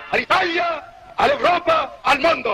all'Italia, all'Europa, al mondo.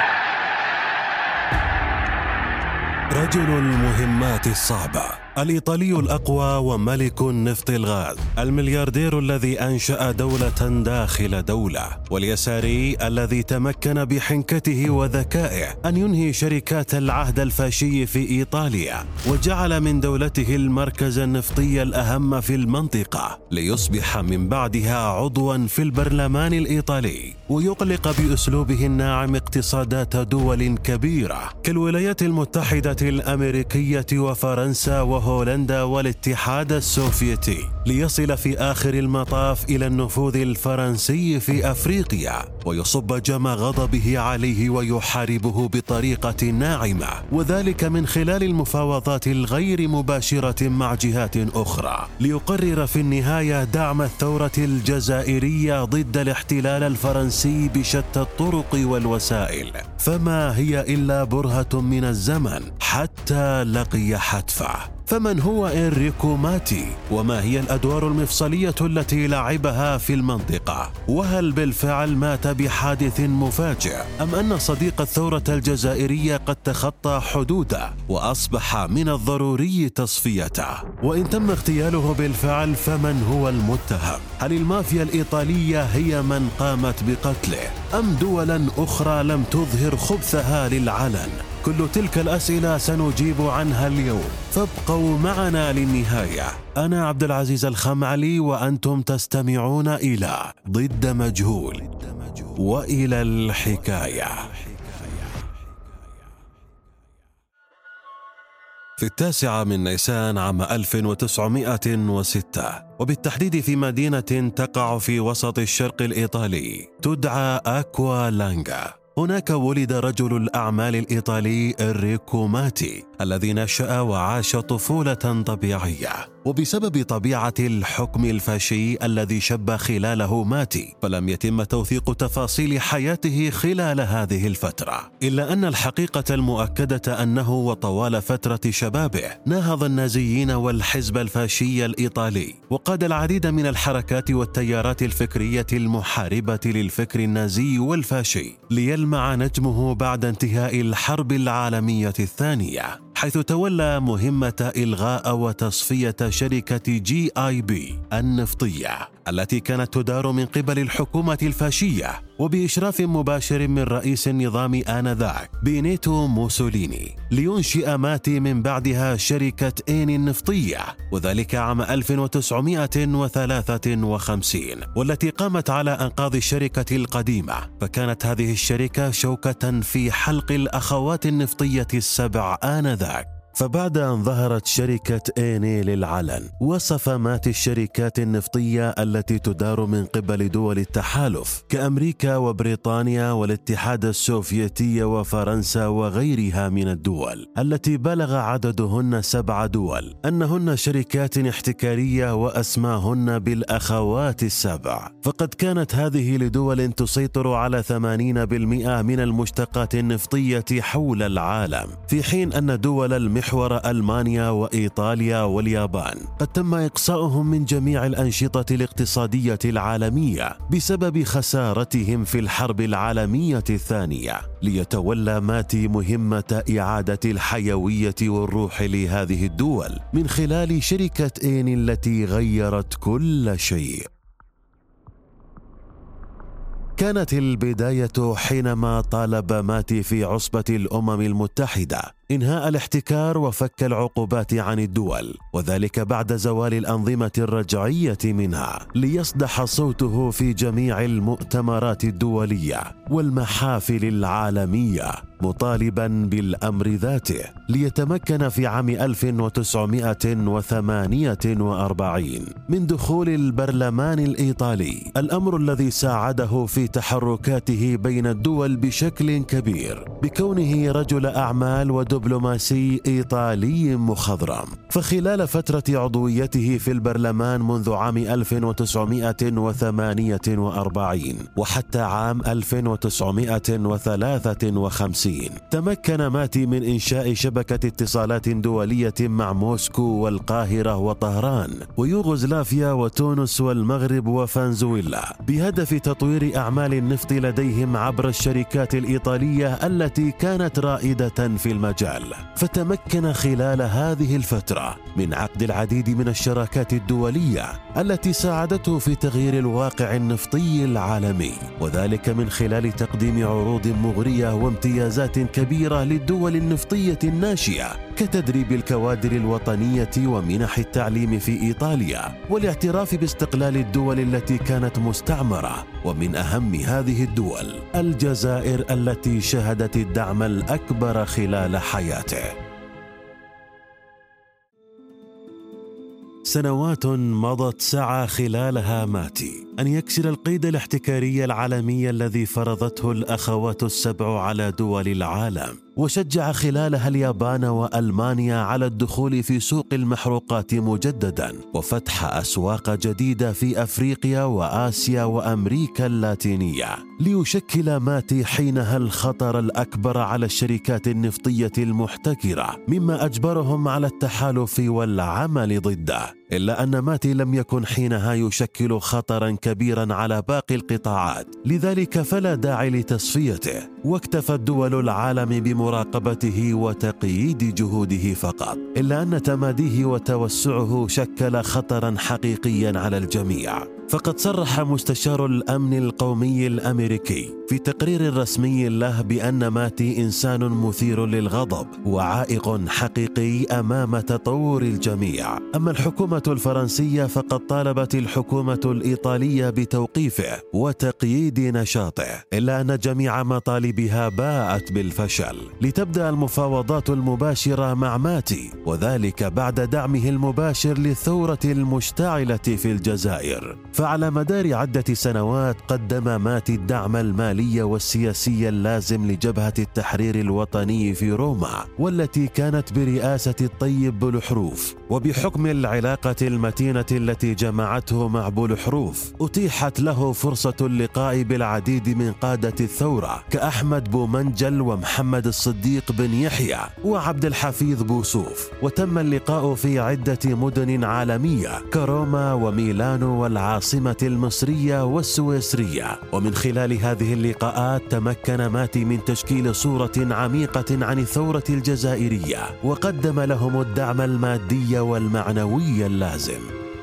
رجل المهمات الصعبة، الإيطالي الأقوى وملك النفط الغاز، الملياردير الذي أنشأ دولة داخل دولة، واليساري الذي تمكن بحنكته وذكائه أن ينهي شركات العهد الفاشي في إيطاليا، وجعل من دولته المركز النفطي الأهم في المنطقة، ليصبح من بعدها عضواً في البرلمان الإيطالي، ويقلق بأسلوبه الناعم اقتصادات دول كبيرة كالولايات المتحدة الأمريكية وفرنسا وهولندا والاتحاد السوفيتي، ليصل في آخر المطاف إلى النفوذ الفرنسي في أفريقيا، ويصب جمع غضبه عليه ويحاربه بطريقة ناعمة، وذلك من خلال المفاوضات الغير مباشرة مع جهات أخرى، ليقرر في النهاية دعم الثورة الجزائرية ضد الاحتلال الفرنسي بشتى الطرق والوسائل. فما هي إلا برهة من الزمن حتى لقي حتفه. فمن هو إنريكو ماتي؟ وما هي الأدوار المفصلية التي لعبها في المنطقة؟ وهل بالفعل مات بحادث مفاجئ؟ أم أن صديق الثورة الجزائرية قد تخطى حدوده وأصبح من الضروري تصفيته؟ وإن تم اغتياله بالفعل فمن هو المتهم؟ هل المافيا الإيطالية هي من قامت بقتله؟ أم دولا أخرى لم تظهر خبثها للعلن؟ كل تلك الأسئلة سنجيب عنها اليوم، فابقوا معنا للنهاية. أنا عبد العزيز الخمعلي وأنتم تستمعون إلى ضد مجهول، وإلى الحكاية. في 9 من نيسان عام 1906، وبالتحديد في مدينة تقع في وسط الشرق الإيطالي تدعى أكوا لانغا، هناك ولد رجل الأعمال الإيطالي إنريكو ماتي، الذي نشأ وعاش طفولة طبيعية. وبسبب طبيعة الحكم الفاشي الذي شب خلاله ماتي، فلم يتم توثيق تفاصيل حياته خلال هذه الفترة، إلا أن الحقيقة المؤكدة أنه وطوال فترة شبابه ناهض النازيين والحزب الفاشي الإيطالي، وقاد العديد من الحركات والتيارات الفكرية المحاربة للفكر النازي والفاشي، ليلمع نجمه بعد انتهاء الحرب العالمية الثانية، حيث تولى مهمة إلغاء وتصفية شركة GIB النفطية التي كانت تدار من قبل الحكومة الفاشية وبإشراف مباشر من رئيس النظام آنذاك بينيتو موسوليني، لينشئ ماتي من بعدها شركة إين النفطية، وذلك عام 1953، والتي قامت على أنقاض الشركة القديمة. فكانت هذه الشركة شوكة في حلق الأخوات النفطية السبع آنذاك. فبعد أن ظهرت شركة إيني للعلن، وصف ماتي الشركات النفطية التي تدار من قبل دول التحالف كأمريكا وبريطانيا والاتحاد السوفيتي وفرنسا وغيرها من الدول التي بلغ عددهن 7 دول أنهن شركات احتكارية وأسماهن بالأخوات السبع. فقد كانت هذه لدول تسيطر على 80% من المشتقات النفطية حول العالم، في حين أن دول المحور ألمانيا وإيطاليا واليابان قد تم إقصاؤهم من جميع الأنشطة الاقتصادية العالمية بسبب خسارتهم في الحرب العالمية الثانية، ليتولى ماتي مهمة إعادة الحيوية والروح لهذه الدول من خلال شركة إين التي غيرت كل شيء. كانت البداية حينما طالب ماتي في عصبة الأمم المتحدة إنهاء الاحتكار وفك العقوبات عن الدول، وذلك بعد زوال الأنظمة الرجعية منها، ليصدح صوته في جميع المؤتمرات الدولية والمحافل العالمية مطالبا بالأمر ذاته، ليتمكن في عام 1948 من دخول البرلمان الإيطالي، الأمر الذي ساعده في تحركاته بين الدول بشكل كبير بكونه رجل أعمال ودبلوماسي إيطالي مخضرم. فخلال فترة عضويته في البرلمان منذ عام 1948 وحتى عام 1953 الصين. تمكن ماتي من إنشاء شبكة اتصالات دولية مع موسكو والقاهرة وطهران ويوغوسلافيا وتونس والمغرب وفنزويلا بهدف تطوير أعمال النفط لديهم عبر الشركات الإيطالية التي كانت رائدة في المجال. فتمكن خلال هذه الفترة من عقد العديد من الشراكات الدولية التي ساعدته في تغيير الواقع النفطي العالمي، وذلك من خلال تقديم عروض مغرية وامتيازات كبيرة للدول النفطية الناشئة كتدريب الكوادر الوطنية ومنح التعليم في إيطاليا والاعتراف باستقلال الدول التي كانت مستعمرة. ومن أهم هذه الدول الجزائر التي شهدت الدعم الأكبر خلال حياته. سنوات مضت سعى خلالها ماتي أن يكسر القيد الاحتكاري العالمي الذي فرضته الأخوات السبع على دول العالم، وشجع خلالها اليابان وألمانيا على الدخول في سوق المحروقات مجددا وفتح أسواق جديدة في أفريقيا وآسيا وأمريكا اللاتينية، ليشكل ماتي حينها الخطر الأكبر على الشركات النفطية المحتكرة، مما أجبرهم على التحالف والعمل ضده. إلا أن ماتي لم يكن حينها يشكل خطرا كبيرا على باقي القطاعات، لذلك فلا داعي لتصفيته، واكتفت دول العالم بمراقبته وتقييد جهوده فقط. إلا أن تماديه وتوسعه شكل خطرا حقيقيا على الجميع. فقد صرح مستشار الأمن القومي الأمريكي في تقرير رسمي له بأن ماتي إنسان مثير للغضب وعائق حقيقي أمام تطور الجميع. أما الحكومة الفرنسية فقد طالبت الحكومة الإيطالية بتوقيفه وتقييد نشاطه، إلا أن جميع مطالبها باءت بالفشل، لتبدأ المفاوضات المباشرة مع ماتي، وذلك بعد دعمه المباشر للثورة المشتعلة في الجزائر. فعلى مدار عدة سنوات قدم ماتي الدعم المالي والسياسي اللازم لجبهة التحرير الوطني في روما، والتي كانت برئاسة الطيب بولحروف. وبحكم العلاقة المتينة التي جمعته مع بولحروف أتيحت له فرصة اللقاء بالعديد من قادة الثورة كأحمد بومنجل ومحمد الصديق بن يحيى وعبد الحفيظ بوصوف، وتم اللقاء في عدة مدن عالمية كروما وميلانو والعاصمة المصرية والسويسرية. ومن خلال هذه اللقاءات تمكن ماتي من تشكيل صورة عميقة عن الثورة الجزائرية، وقدم لهم الدعم المادي والمعنوي اللازم.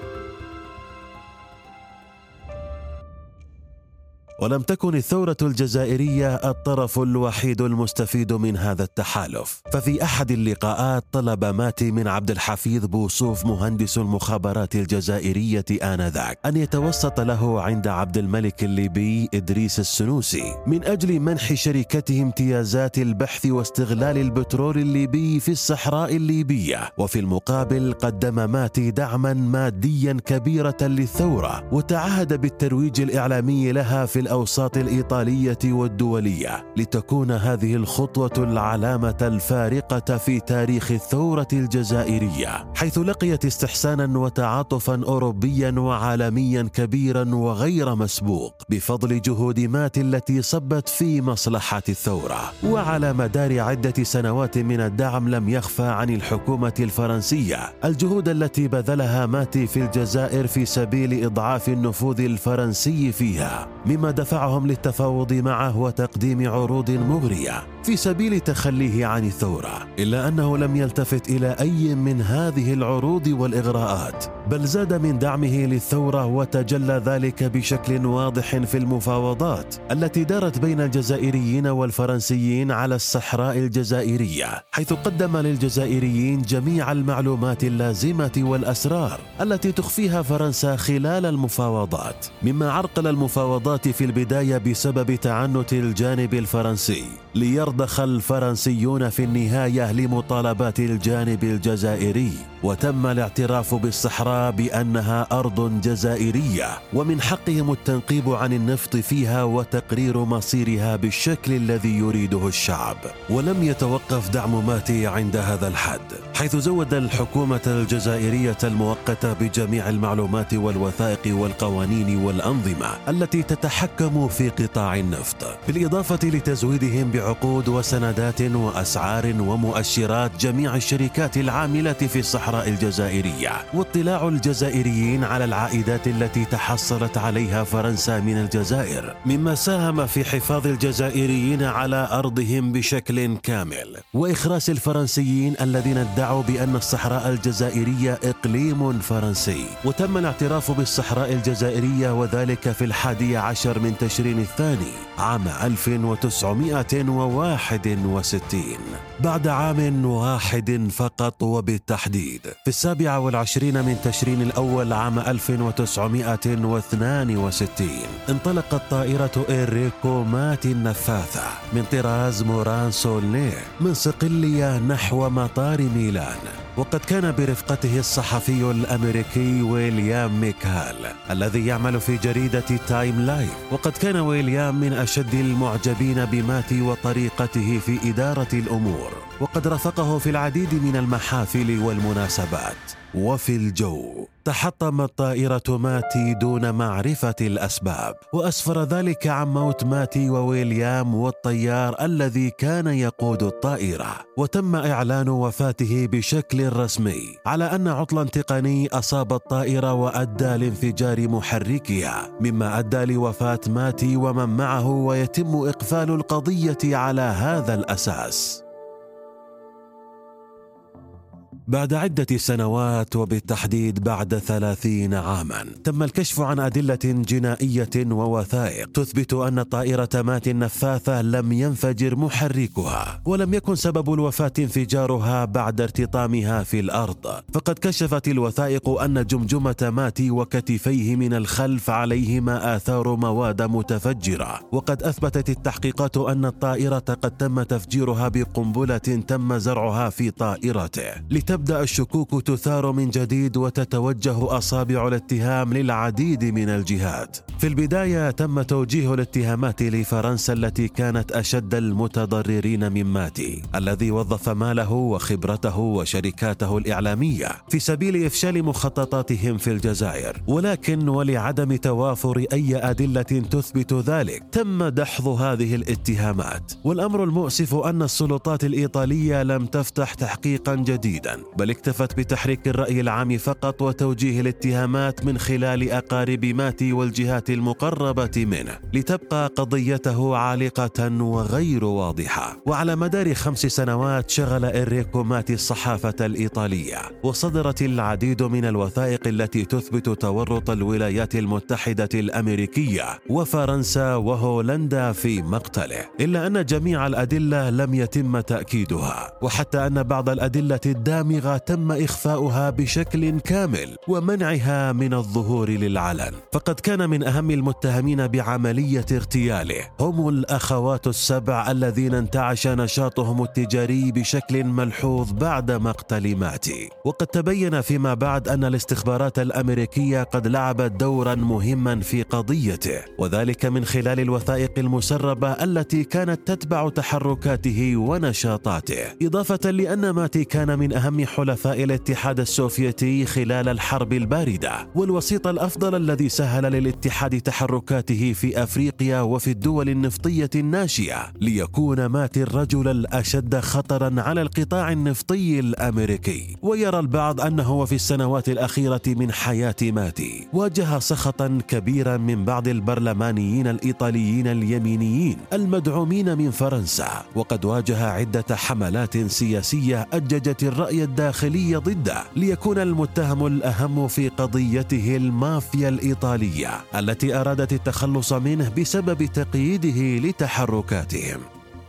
ولم تكن الثورة الجزائرية الطرف الوحيد المستفيد من هذا التحالف، ففي أحد اللقاءات طلب ماتي من عبد الحفيظ بوصوف مهندس المخابرات الجزائرية آنذاك أن يتوسط له عند عبد الملك الليبي إدريس السنوسي من أجل منح شركته امتيازات البحث واستغلال البترول الليبي في الصحراء الليبية. وفي المقابل قدم ماتي دعما ماديا كبيرة للثورة، وتعهد بالترويج الإعلامي لها في الأوساط الإيطالية والدولية، لتكون هذه الخطوة العلامة الفارقة في تاريخ الثورة الجزائرية، حيث لقيت استحسانا وتعاطفا أوروبيا وعالميا كبيرا وغير مسبوق بفضل جهود ماتي التي صبت في مصلحة الثورة. وعلى مدار عدة سنوات من الدعم لم يخفى عن الحكومة الفرنسية الجهود التي بذلها ماتي في الجزائر في سبيل إضعاف النفوذ الفرنسي فيها، مما دفعهم للتفاوض معه وتقديم عروض مغرية في سبيل تخليه عن الثورة. إلا أنه لم يلتفت إلى أي من هذه العروض والإغراءات، بل زاد من دعمه للثورة، وتجلى ذلك بشكل واضح في المفاوضات التي دارت بين الجزائريين والفرنسيين على الصحراء الجزائرية، حيث قدم للجزائريين جميع المعلومات اللازمة والأسرار التي تخفيها فرنسا خلال المفاوضات، مما عرقل المفاوضات في البداية بسبب تعنت الجانب الفرنسي، ليرضخ الفرنسيون في النهاية لمطالبات الجانب الجزائري، وتم الاعتراف بالصحراء بأنها أرض جزائرية ومن حقهم التنقيب عن النفط فيها وتقرير مصيرها بالشكل الذي يريده الشعب. ولم يتوقف دعم ماتي عند هذا الحد، حيث زود الحكومة الجزائرية المؤقتة بجميع المعلومات والوثائق والقوانين والأنظمة التي تتحكم في قطاع النفط، بالإضافة لتزويدهم عقود وسندات وأسعار ومؤشرات جميع الشركات العاملة في الصحراء الجزائرية، واطلاع الجزائريين على العائدات التي تحصلت عليها فرنسا من الجزائر، مما ساهم في حفاظ الجزائريين على أرضهم بشكل كامل، وإخراس الفرنسيين الذين ادعوا بأن الصحراء الجزائرية إقليم فرنسي. وتم الاعتراف بالصحراء الجزائرية وذلك في 11 من تشرين الثاني عام 1961، بعد عام واحد فقط، وبالتحديد في 27 من تشرين الأول عام 1962 انطلقت طائرة إنريكو ماتي النفاثة من طراز موران سولنيه من صقلية نحو مطار ميلان، وقد كان برفقته الصحفي الأمريكي ويليام ميكال الذي يعمل في جريدة تايم لايف. وقد كان ويليام من أشد المعجبين بماتي وطريقته في إدارة الأمور، وقد رافقه في العديد من المحافل والمناسبات. وفي الجو تحطمت طائرة ماتي دون معرفة الأسباب، وأسفر ذلك عن موت ماتي وويليام والطيار الذي كان يقود الطائرة، وتم إعلان وفاته بشكل رسمي على أن عطلاً تقني أصاب الطائرة وأدى لانفجار محركها، مما أدى لوفاة ماتي ومن معه، ويتم إقفال القضية على هذا الأساس. بعد عدة سنوات، وبالتحديد بعد 30 عاما، تم الكشف عن أدلة جنائية ووثائق تثبت أن طائرة ماتي النفاثة لم ينفجر محركها، ولم يكن سبب الوفاة انفجارها بعد ارتطامها في الأرض. فقد كشفت الوثائق أن جمجمة ماتي وكتفيه من الخلف عليهما آثار مواد متفجرة، وقد أثبتت التحقيقات أن الطائرة قد تم تفجيرها بقنبلة تم زرعها في طائرته. تبدأ الشكوك تثار من جديد، وتتوجه أصابع الاتهام للعديد من الجهات. في البداية تم توجيه الاتهامات لفرنسا التي كانت أشد المتضررين من ماتي، الذي وظف ماله وخبرته وشركاته الإعلامية في سبيل إفشال مخططاتهم في الجزائر، ولكن ولعدم توافر أي أدلة تثبت ذلك تم دحض هذه الاتهامات. والأمر المؤسف أن السلطات الإيطالية لم تفتح تحقيقا جديدا، بل اكتفت بتحريك الرأي العام فقط وتوجيه الاتهامات من خلال أقارب ماتي والجهات المقربة منه، لتبقى قضيته عالقة وغير واضحة. وعلى مدار 5 سنوات شغل إنريكو ماتي الصحافة الإيطالية، وصدرت العديد من الوثائق التي تثبت تورط الولايات المتحدة الأمريكية وفرنسا وهولندا في مقتله، إلا أن جميع الأدلة لم يتم تأكيدها، وحتى أن بعض الأدلة الدامغة تم إخفاؤها بشكل كامل ومنعها من الظهور للعلن. فقد كان من أهم المتهمين بعملية اغتياله هم الأخوات ال7 الذين انتعش نشاطهم التجاري بشكل ملحوظ بعد مقتل ماتي. وقد تبين فيما بعد أن الاستخبارات الأمريكية قد لعبت دورا مهما في قضيته، وذلك من خلال الوثائق المسربة التي كانت تتبع تحركاته ونشاطاته، إضافة لأن ماتي كان من أهم حلفاء الاتحاد السوفيتي خلال الحرب الباردة، والوسيط الأفضل الذي سهل للاتحاد تحركاته في أفريقيا وفي الدول النفطية الناشئة، ليكون ماتي الرجل الأشد خطرا على القطاع النفطي الأمريكي. ويرى البعض أنه في السنوات الأخيرة من حياة ماتي واجه سخطا كبيرا من بعض البرلمانيين الإيطاليين اليمينيين المدعومين من فرنسا، وقد واجه عدة حملات سياسية أججت الرأي الداخلي ضده، ليكون المتهم الأهم في قضيته المافيا الإيطالية التي أرادت التخلص منه بسبب تقييده لتحركاتهم.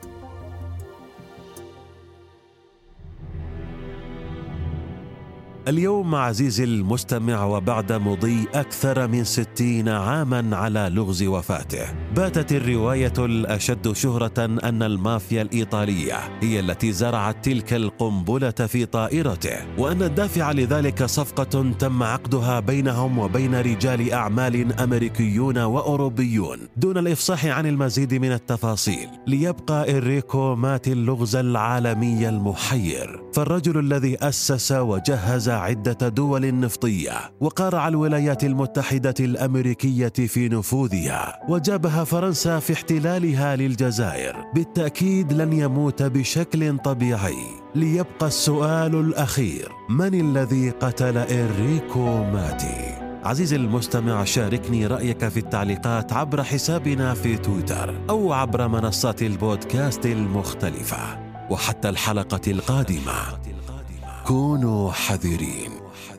اليوم عزيزي المستمع، وبعد مضي أكثر من 60 عاما على لغز وفاته، باتت الرواية الأشد شهرة أن المافيا الإيطالية هي التي زرعت تلك القنبلة في طائرته، وأن الدافع لذلك صفقة تم عقدها بينهم وبين رجال أعمال أمريكيون وأوروبيون، دون الإفصاح عن المزيد من التفاصيل، ليبقى إنريكو ماتي اللغز العالمي المحير. فالرجل الذي أسس وجهز عدة دول نفطية، وقارع الولايات المتحدة الأمريكية في نفوذها، وجابه فرنسا في احتلالها للجزائر. بالتأكيد لن يموت بشكل طبيعي. ليبقى السؤال الأخير: من الذي قتل إنريكو ماتي؟ عزيزي المستمع، شاركني رأيك في التعليقات عبر حسابنا في تويتر أو عبر منصات البودكاست المختلفة. وحتى الحلقة القادمة كونوا حذرين.